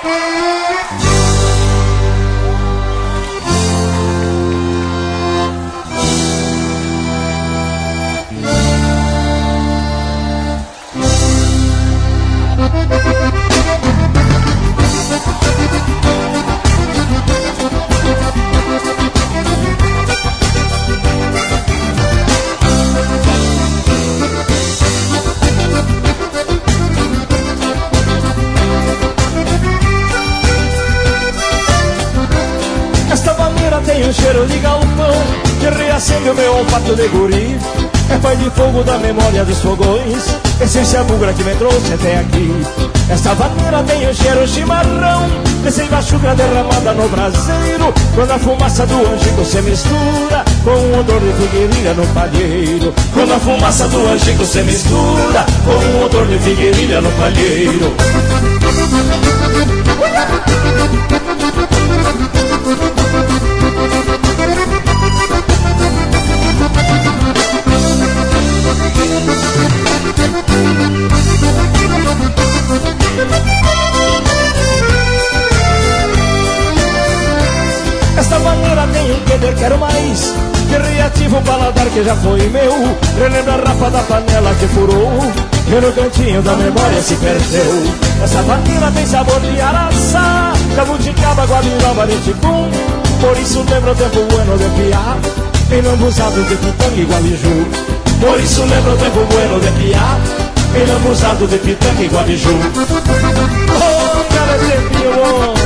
Tem um cheiro de galpão que reacende o meu olfato de guri. É pai de fogo da memória dos fogões, essência bugra que me trouxe até aqui. Esta vaneira tem um cheiro chimarrão, descendo a chuva derramada no braseiro. Quando a fumaça do angico se mistura com o odor de figueirilha no palheiro. Quando a fumaça do angico se mistura com o odor de figueirilha no palheiro. Esta maneira tem um que de quero mais, que reativa o paladar que já foi meu. Relembra a rapa da panela que furou e no cantinho da memória se perdeu. Essa maneira tem sabor de araçá, jabuticaba, guabiroba, liticum. Por isso lembra o tempo bueno de piá, e não abusado de pitanga e guabiju. Por isso lembra o tempo bueno de piá, e não abusado de pitanga e guabiju. Oh, cara, tempinho bom.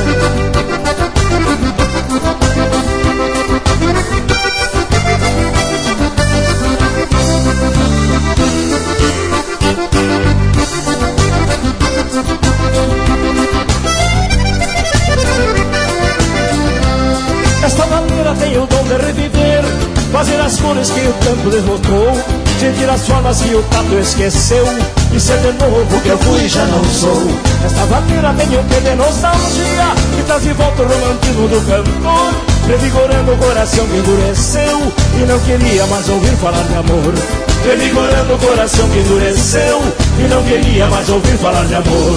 Esta maneira tem o dom de reviver, fazer as cores que o tempo derrotou, sentir as formas que o tato esqueceu, e ser de novo que eu fui e já não sou. Esta maneira tem o que de nostalgia, que traz de volta o romantismo do cantor, revigorando o coração que endureceu e não queria mais ouvir falar de amor. Revigorando o coração que endureceu e não queria mais ouvir falar de amor.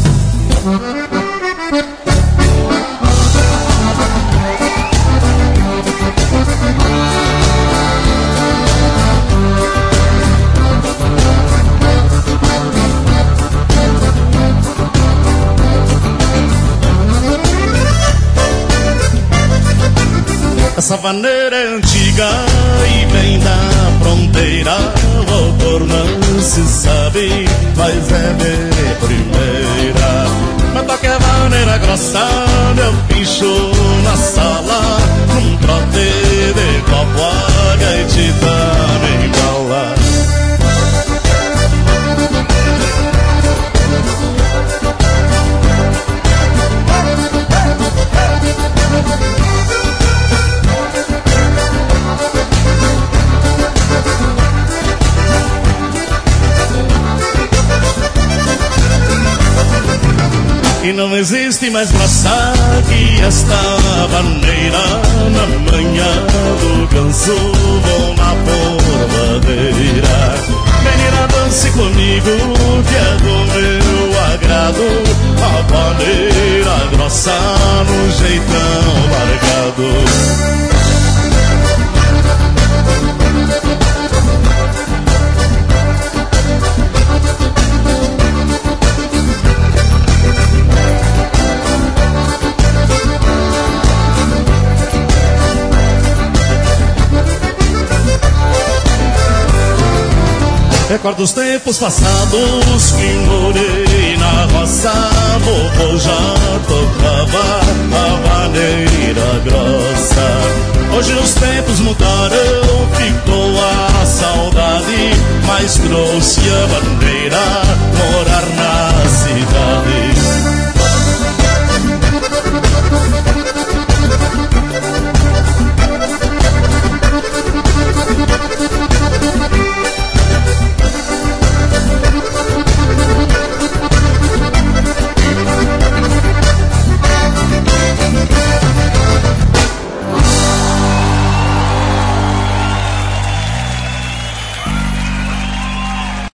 Essa vaneira é antiga e vem da fronteira. O autor não se sabe, mas é de primeira. Mas toque a vaneira grossa, meu pincho na sala, num trote de copo, a gaitita me embala. E não existe mais graça que esta vaneira. Na manhã do ganso vou na porvadeira. Menina, dance comigo que é do meu agrado. A vaneira grossa no jeitão largado. Recordo os tempos passados que morei na roça. Vovô já tocava a vaneira grossa. Hoje os tempos mudaram, ficou a saudade, mas trouxe a bandeira morar